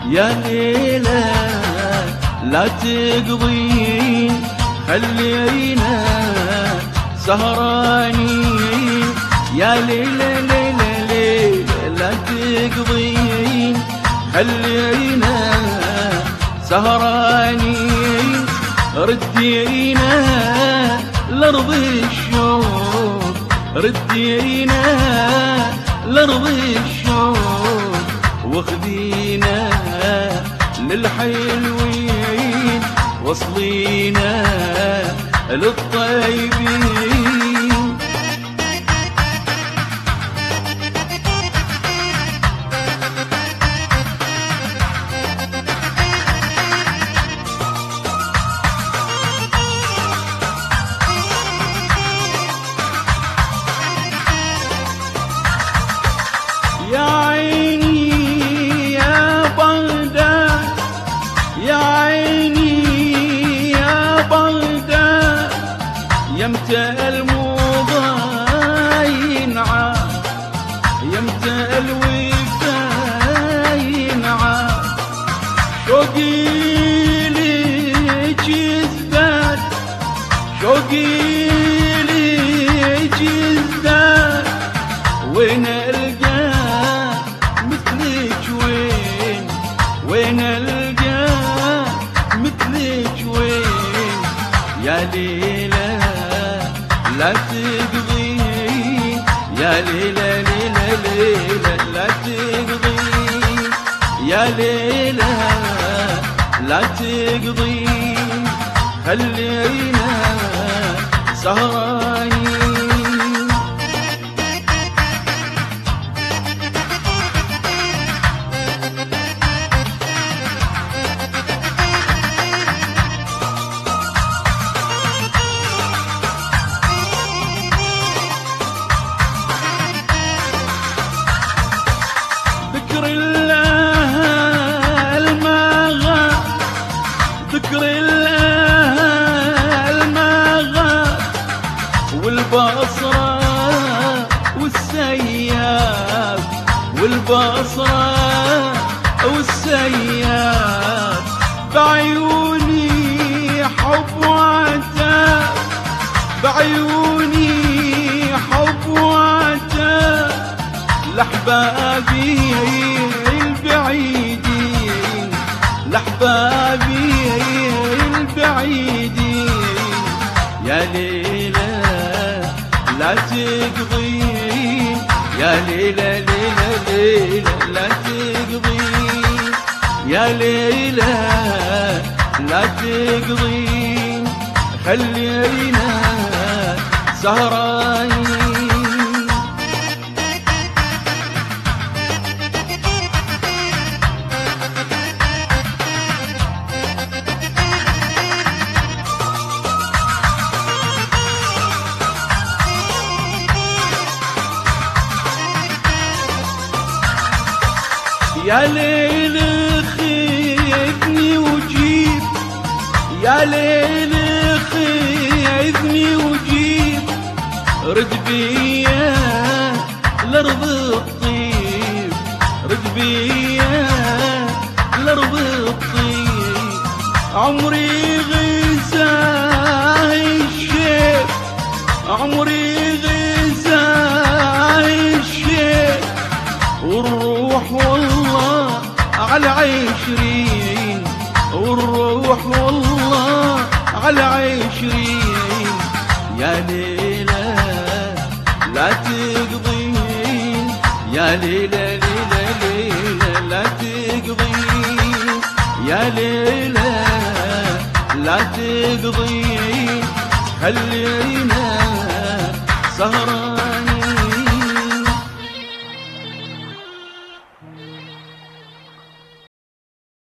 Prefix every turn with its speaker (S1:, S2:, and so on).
S1: يا ليلى لا تقضين خلينا سهرانين. يا ليلى ليلى ليلى لا تقضين خلينا سهرانين. ردينا لأرض الشوق، ردينا لأرض الشوق، واخذينا للحلوين، وصلينا للطيبين. يا عيني يا بغداد، يا عيني يا بغداد، يمتى الموضى ينعاد، يمتى الوفا ينعاد. شوقي ليك يزداد، شوقي ليك يزداد، وين القى مثلك، وين وين القى مثلك وين. يا ليلى لا تقضين، يا ليلى ليلى ليلى لا تقضين، يا ليلى لا تقضين خلينا سهرانين. ذكر الله المغاب، ذكر الله المغاب، والبصرة والسياب، والبصرة والسياب. بعيوني حب وعتاب، بعيوني حب وعتاب، لأحبابي البعيدين، لأحبابي البعيدين. يا ليلى لا تقضين، يا ليلى ليلى ليلى لا تقضين، يا ليلى لا تقضين خلينا سهرانين. يا ليل خذني وجيب، يا ليل خذني وجيب، رد بيا لأرض الطيب، رد بيا لأرض الطيب. عمري غزاه الشيب، عمري غزاه الشيب، والروح والله على 20، والروح والله على 20. يا ليلى لا تقضين، يا ليلى ليلى ليلى لا تقضين، يا ليلى لا تقضين خلينا سهرانين.